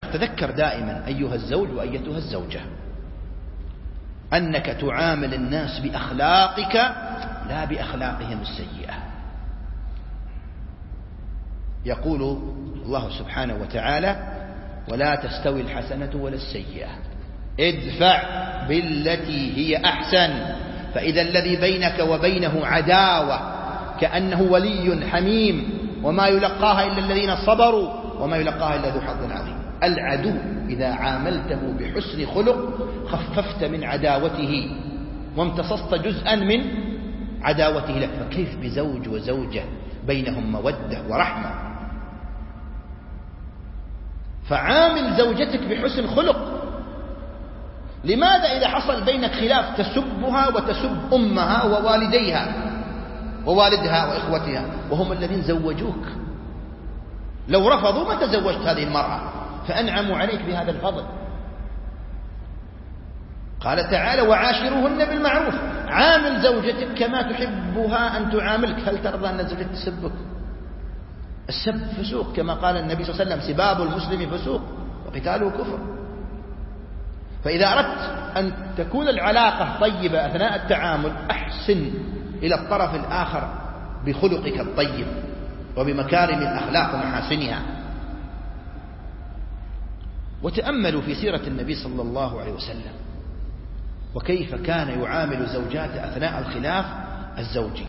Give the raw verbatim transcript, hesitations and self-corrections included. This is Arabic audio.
تذكر دائما أيها الزوج وأيتها الزوجة أنك تعامل الناس بأخلاقك لا بأخلاقهم السيئة. يقول الله سبحانه وتعالى: ولا تستوي الحسنة ولا السيئة ادفع بالتي هي أحسن فإذا الذي بينك وبينه عداوة كأنه ولي حميم وما يلقاها إلا الذين صبروا وما يلقاها إلا ذو حظ عظيم. العدو إذا عاملته بحسن خلق خففت من عداوته وامتصصت جزءا من عداوته لك، فكيف بزوج وزوجة بينهم مودة ورحمة؟ فعامل زوجتك بحسن خلق. لماذا إذا حصل بينك خلاف تسبها وتسب أمها ووالديها ووالدها وإخوتها وهم الذين زوجوك؟ لو رفضوا ما تزوجت هذه المرأة، فأنعموا عليك بهذا الفضل. قال تعالى: وعاشروهن بالمعروف. عامل زوجتك كما تحبها أن تعاملك. هل ترضى أن زوجتك تسبك؟ السب فسوق، كما قال النبي صلى الله عليه وسلم: سباب المسلم فسوق وقتاله كفر. فإذا أردت أن تكون العلاقة طيبة أثناء التعامل أحسن إلى الطرف الآخر بخلقك الطيب وبمكارم الأخلاق ومحاسنها. وتأملوا في سيرة النبي صلى الله عليه وسلم وكيف كان يعامل زوجاته أثناء الخلاف الزوجي.